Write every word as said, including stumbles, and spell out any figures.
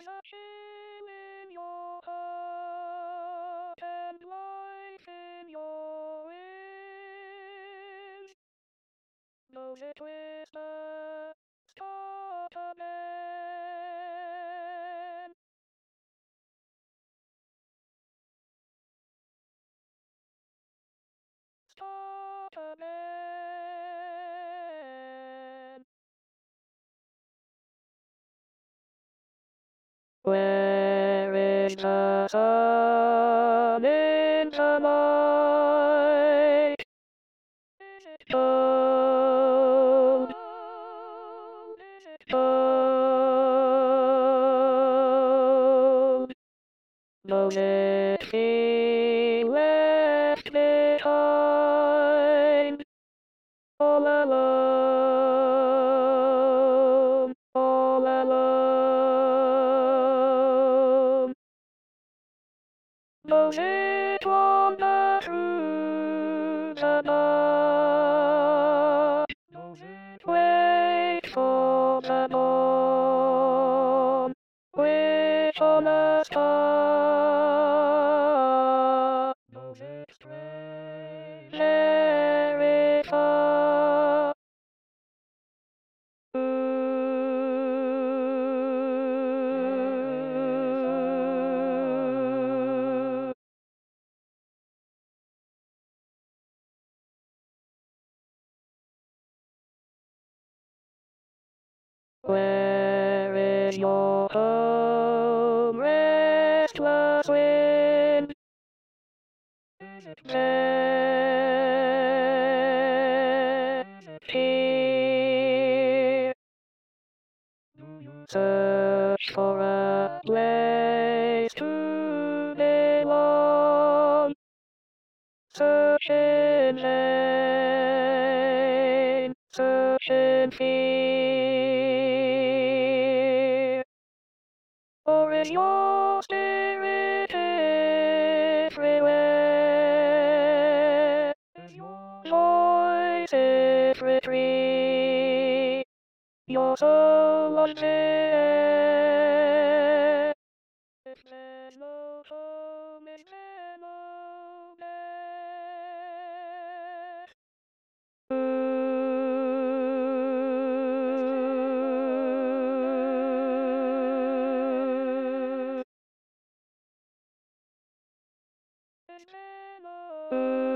a chill in your heart and life in your ears. Knows it with the start again. Start again. Where is the sun in the night? Is it cold? Is it cold? Knows it feel left behind? All alone, all alone. Knows it wander through the night. Knows it wait for the dawn, which on a star. Knows it stray very far. Where is your home, restless wind? Is it there? Is it here? Do you search for a place to belong? Search in vain, search in fear. Or is your spirit everywhere? Is your voice its retreat? Your soul was there. If there's no home, is there no nest? Is there no